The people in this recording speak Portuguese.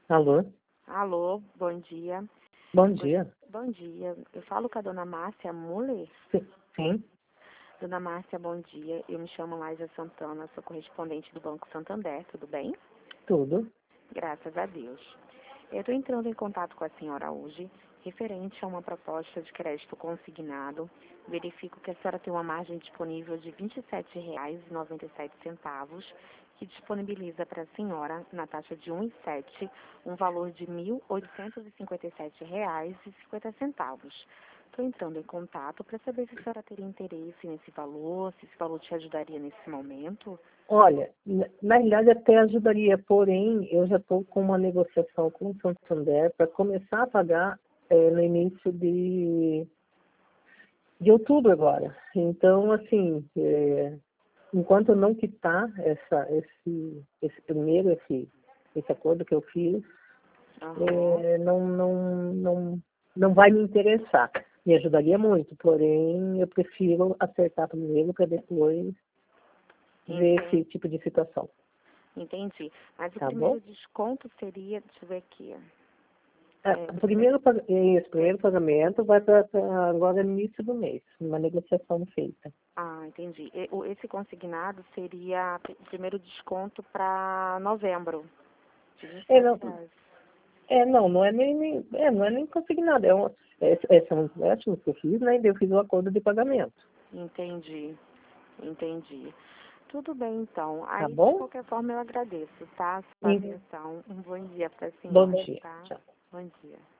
Alô? Alô, bom dia. Bom dia. Bom dia. Eu falo com a dona Márcia Muller. Sim. Dona Márcia, bom dia. Eu me chamo Laísa Santana, sou correspondente do Banco Santander, tudo bem? Tudo. Graças a Deus. Eu estou entrando em contato com a senhora hoje, referente a uma proposta de crédito consignado. Verifico que a senhora tem uma margem disponível de R$ 27,97, que disponibiliza para a senhora, na taxa de 1,7, um valor de R$ 1.857,50. Estou entrando em contato para saber se a senhora teria interesse nesse valor, se esse valor te ajudaria nesse momento. Olha, na realidade até ajudaria, porém eu já estou com uma negociação com o Santander para começar a pagar no início de outubro agora. Então, assim, enquanto eu não quitar esse acordo que eu fiz, não vai me interessar. Me ajudaria muito, porém eu prefiro acertar primeiro para depois ver esse tipo de situação. Entendi. Mas o Tá primeiro bom? desconto seria, deixa eu ver aqui. O primeiro pagamento vai para agora no início do mês, uma negociação feita. Ah, entendi. Esse consignado seria primeiro desconto para novembro. De R$ 27. Não é nem consignado. São empréstimos que eu fiz, né? E eu fiz o acordo de pagamento. Entendi. Tudo bem, então. Tá Aí, de bom? qualquer forma, eu agradeço, tá? Sua atenção. Um bom dia para a Bom senhora, dia. tá? Tchau. Bom dia.